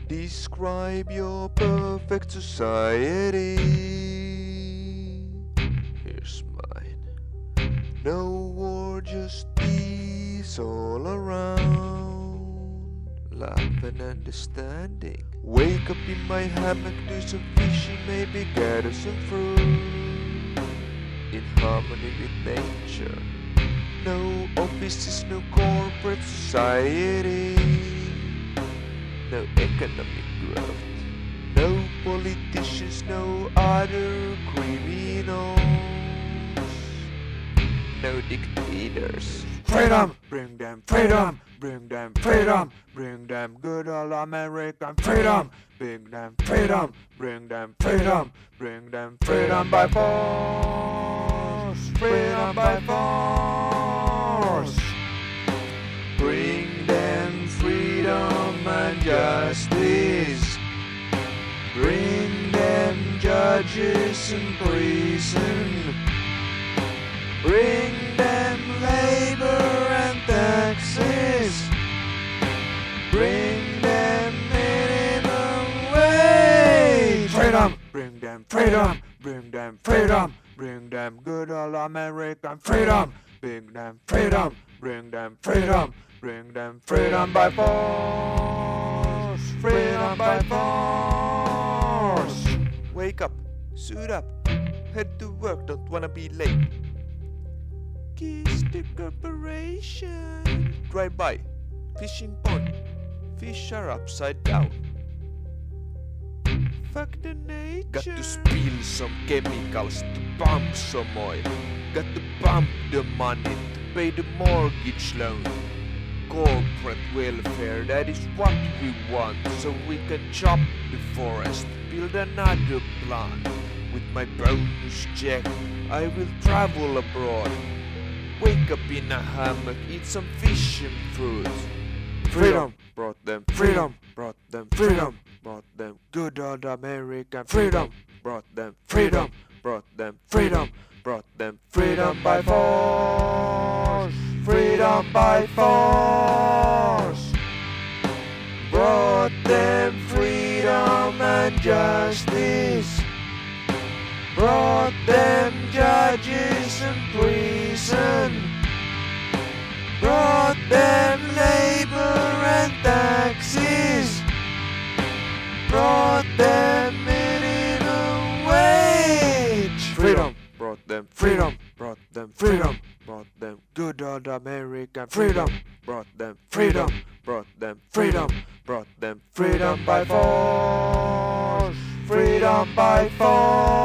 Describe your perfect society. Here's mine. No war, just peace all around. Love and understanding. Wake up in my hammock, do some fishing, maybe gather some fruit. In harmony with nature. No offices, no corporate society. No economic growth. No politicians, no other criminals. No dictators. Freedom! Bring them freedom! Bring them freedom! Bring them good old American freedom! Bring them freedom! Bring them freedom! Bring them freedom by force! Freedom by force! Bring them freedom and justice. Bring them judges in prison. Bring them labor and taxes. Bring them minimum wage. Freedom! Bring them freedom! Bring them freedom! Bring them good old American freedom! Bring them freedom! Bring them freedom! Bring them freedom by force! Freedom by force! Wake up, suit up, head to work, don't wanna be late. Kiss the corporation. Drive by, fishing pond, fish are upside down. Fuck the nature. Got to spill some chemicals to pump some oil. Got to pump the money to pay the mortgage loan. Corporate welfare, that is what we want. So we can chop the forest, build another plant. With my bonus check, I will travel abroad. Wake up in a hammock, eat some fish and fruit. Freedom! Brought them Freedom! brought them Freedom! brought them Good old American freedom, freedom! brought them Freedom! brought them Freedom! brought them Freedom by force! Freedom by force! brought them freedom and justice. Brought them judges and prison. Brought them labor and taxes. Brought them minimum wage. Freedom! Brought them Freedom! brought them Freedom! brought them Good old American freedom. freedom! Brought them Freedom! brought them Freedom! brought them Freedom by force! Freedom by force!